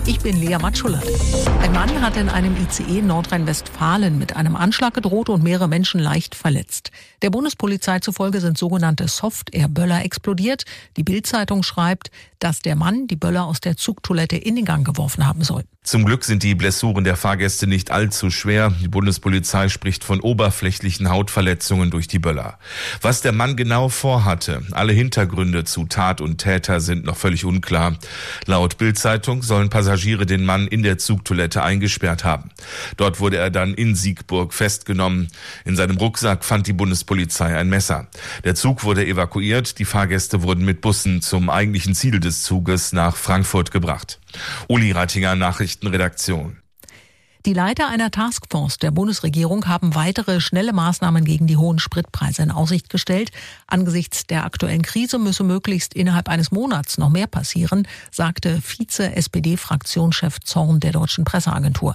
Ich bin Lea Matschula. Ein Mann hat in einem ICE in Nordrhein-Westfalen mit einem Anschlag gedroht und mehrere Menschen leicht verletzt. Der Bundespolizei zufolge sind sogenannte Soft-Air-Böller explodiert. Die Bild-Zeitung schreibt, dass der Mann die Böller aus der Zugtoilette in den Gang geworfen haben soll. Zum Glück sind die Blessuren der Fahrgäste nicht allzu schwer. Die Bundespolizei spricht von oberflächlichen Hautverletzungen durch die Böller. Was der Mann genau vorhatte, alle Hintergründe zu Tat und Täter sind noch völlig unklar. Laut Bild-Zeitung sollen Passagiere den Mann in der Zugtoilette eingesperrt haben. Dort wurde er dann in Siegburg festgenommen. In seinem Rucksack fand die Bundespolizei ein Messer. Der Zug wurde evakuiert. Die Fahrgäste wurden mit Bussen zum eigentlichen Ziel des Zuges nach Frankfurt gebracht. Uli Reitinger, Nachrichtenredaktion. Die Leiter einer Taskforce der Bundesregierung haben weitere schnelle Maßnahmen gegen die hohen Spritpreise in Aussicht gestellt. Angesichts der aktuellen Krise müsse möglichst innerhalb eines Monats noch mehr passieren, sagte Vize-SPD-Fraktionschef Zorn der Deutschen Presseagentur.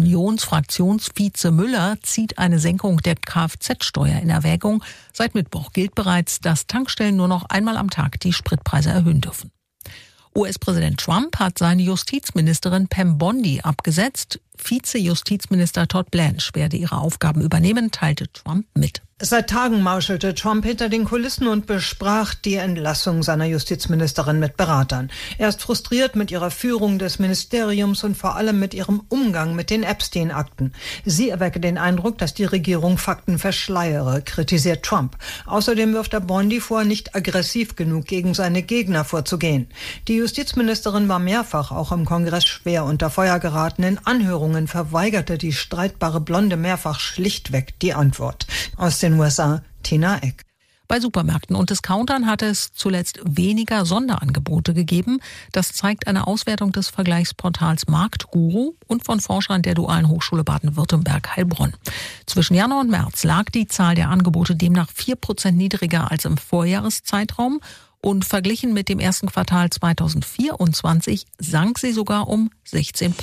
Unionsfraktionsvize Müller zieht eine Senkung der Kfz-Steuer in Erwägung. Seit Mittwoch gilt bereits, dass Tankstellen nur noch einmal am Tag die Spritpreise erhöhen dürfen. US-Präsident Trump hat seine Justizministerin Pam Bondi abgesetzt. Vize-Justizminister Todd Blanche werde ihre Aufgaben übernehmen, teilte Trump mit. Seit Tagen mauschelte Trump hinter den Kulissen und besprach die Entlassung seiner Justizministerin mit Beratern. Er ist frustriert mit ihrer Führung des Ministeriums und vor allem mit ihrem Umgang mit den Epstein-Akten. Sie erwecke den Eindruck, dass die Regierung Fakten verschleiere, kritisiert Trump. Außerdem wirft er Bondi vor, nicht aggressiv genug gegen seine Gegner vorzugehen. Die Justizministerin war mehrfach auch im Kongress schwer unter Feuer geraten. In Anhörungen verweigerte die streitbare Blonde mehrfach schlichtweg die Antwort. Aus den USA, Tina Eck. Bei Supermärkten und Discountern hat es zuletzt weniger Sonderangebote gegeben. Das zeigt eine Auswertung des Vergleichsportals Marktguru und von Forschern der Dualen Hochschule Baden-Württemberg-Heilbronn. Zwischen Januar und März lag die Zahl der Angebote demnach 4% niedriger als im Vorjahreszeitraum. Und verglichen mit dem ersten Quartal 2024 sank sie sogar um 16%.